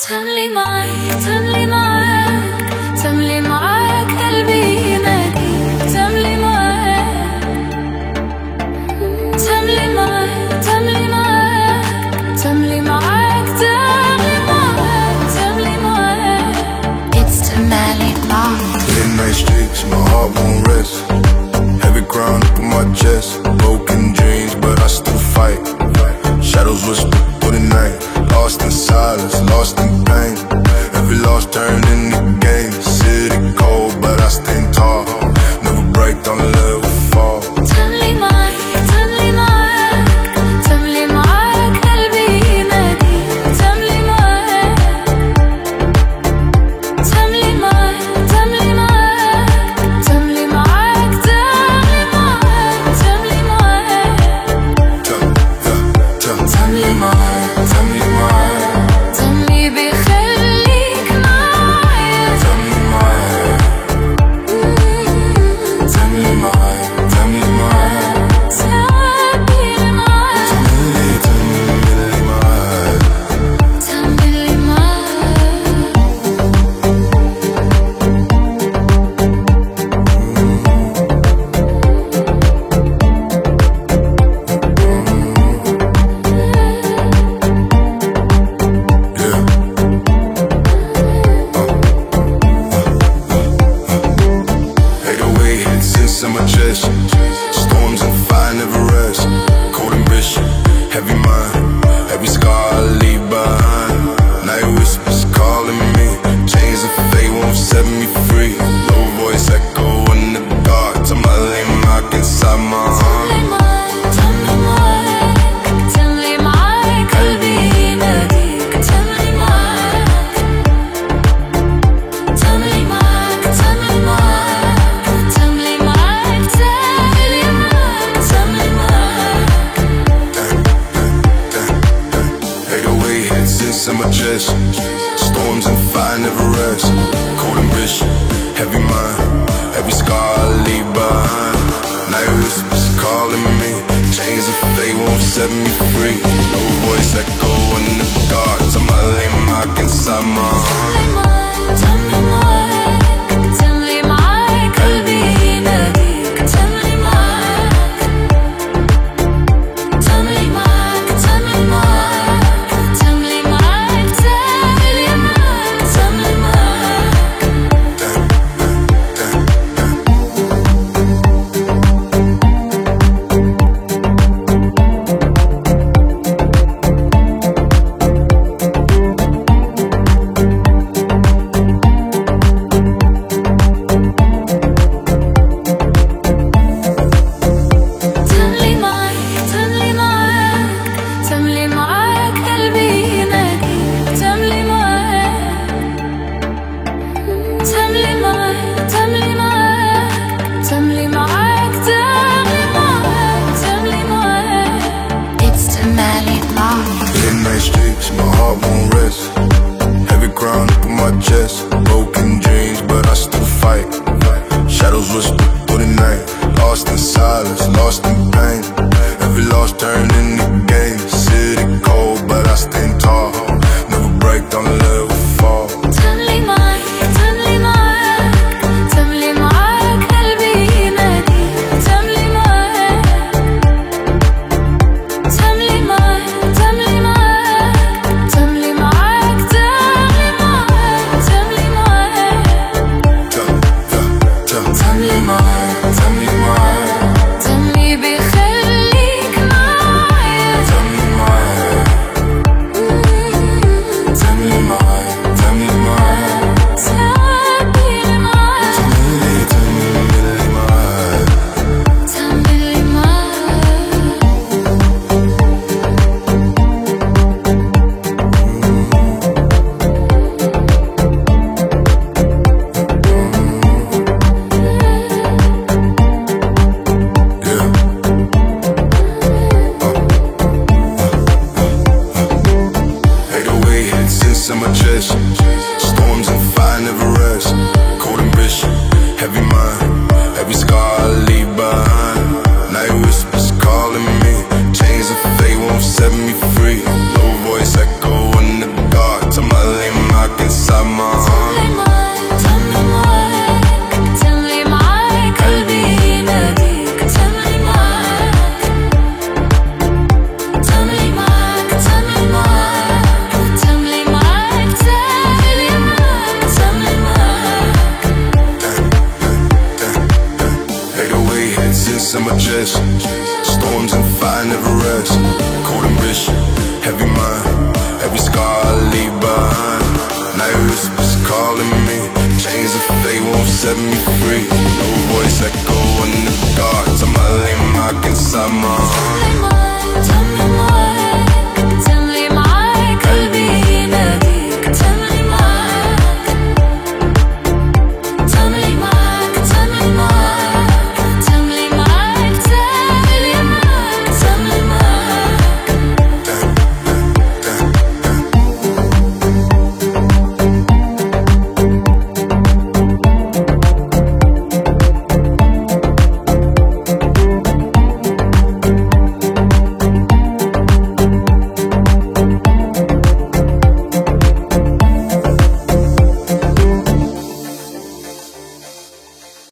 تملي معاك تملي معاك تملي معاك قلبي يناديك تملي معاك تملي معاك تملي معاك تملي معاك تملي معاك تملي معاك. It's Tamale Mark. Midnight streets, my heart won't rest. Heavy crown up on my chest. Broken dreams, but I still fight. Shadows whisper through the night. Lost in silence, lost in pain. Every loss turned into gain. City cold, but I stand tall. Never break, don't let it fall. تملي معاك تملي معاك تملي معاك قلبي يناديك تملي معاك تملي معاك تملي معاك تملي معاك تملي معاك تملي معاك تملي معاك تملي معاك تملي بيخليك معايا تملي معاك تملي معاك تملي معاك تملي معاك تملي معاك تملي معاك. Yeah. Hate the way it sits in my chest. Storms and fire never rest. Cold ambition, heavy mind, every scar I leave behind. Night whispers calling me. Chains of fate won't set me free. Low voice echo in the dark. Tamale mark inside my heart. تملي معاك تملي معاك قلبي يناديك تملي معاك تملي معاك تملي معاك تملي معاك تملي معاك تملي معاك. Hate the way it sits in my chest. Storms and fire never rest. Cold ambition, heavy mind, every scar I leave behind. Night whispers calling me. Chains of fate won't set me free. No voice echo in the dark. Tamale mark inside my heart. تملي معاك تملي معاك قلبي يناديك تملي معاك تملي معاك تملي معاك تملي معاك تملي معاك تملي معاك. تملي معاك تملي معاك تملي معاك قلبي يناديك تملي معاك تملي معاك تملي معاك تملي معاك تملي معاك تملي معاك. It's Tamale Mark. Midnight streets, my heart won't rest. Heavy crown up on my chest. Broken dreams, but I still fight. Shadows whisper through the night. Lost in silence, lost in pain. Every loss turned into gain. City cold, but I stand tall. Never break, don't let it fall. تملي معاك تملي معاك تملي معاك قلبي يناديك تملي معاك تملي معاك تملي معاك تملي معاك تملي معاك تملي معاك. تملي معاك تملي معاك تملي بيخليك معايا تملي معاك تملي معاك تملي معاك تملي معاك تملي معاك تملي معاك. Yeah. Hate the way it sits in my chest. Storms and fire never rest. Cold ambition, heavy mind, every scar I leave behind. Night whispers calling me. Chains of fate won't set me free. Low voice echo in the dark. Tamale leave behind. Night whispers calling me, chains of fate won't set me free. No voice echo in the dark, somebody mark inside my heart. Tell me